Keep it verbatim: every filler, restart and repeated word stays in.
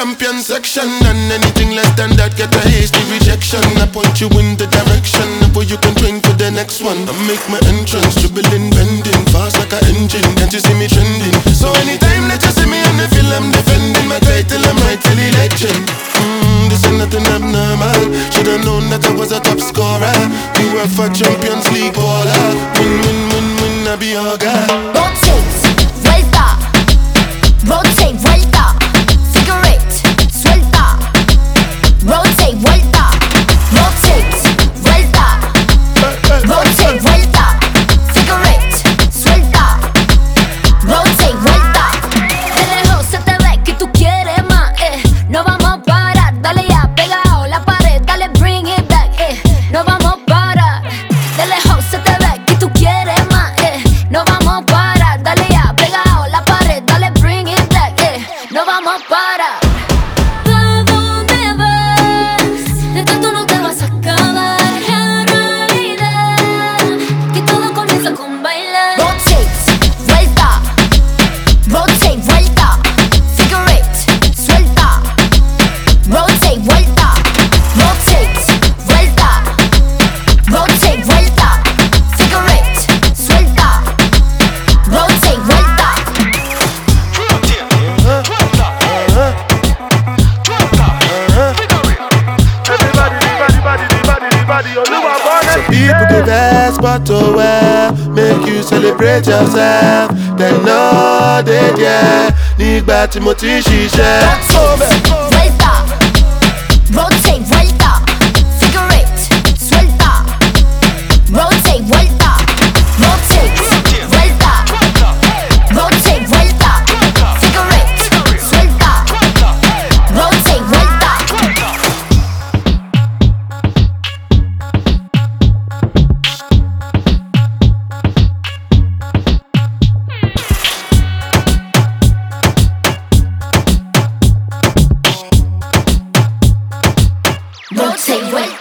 champion section, and anything less than that get a hasty rejection. I point you in the direction where you can train for the next one. I make my entrance, dribbling, bending, fast like an engine. Can't you see me trending? So anytime that you see me on the field, I'm defending my title, I'm rightfully legend. Mm, this ain't nothing abnormal. Should've known that I was a top scorer. You were for Champions League baller. Win, win, win, win, I be your guy. Rotate, vuelta. Rotate, vuelta. Figure eight, suelta. Rotate, vuelta. Rotate, vuelta. Rotate, vuelta. Figure eight, suelta. Rotate, vuelta. De lejos se te ve que tú quieres más, eh. No vamos a parar, dale ya, pegado la pared, dale bring it back, eh. No vamos a parar. De lejos se te ve que tú quieres más, eh. No vamos a parar, dale ya, pegado la pared, dale bring it back, eh. No vamos a parar. ¿Pa dónde vas? De tanto no te vas a acabar. La realidad que todo comienza con bailar. Rotate, vuelta. Rotate, vuelta. Figure eight, suelta. Rotate, vuelta. Rotate, vuelta. Rotate, vuelta. Figure eight, suelta. Rotate, vuelta. People the best spot to wear, make you celebrate yourself. They know they yeah, nígbà tí mo ti ṣiṣẹ́. Rotate, vuelta. Rotate, vuelta. Figure eight, suelta. Rotate, vuelta. Rotate, vuelta. Rotate, vuelta. Figure eight, suelta. Rotate, vuelta. Rotate, vuelta.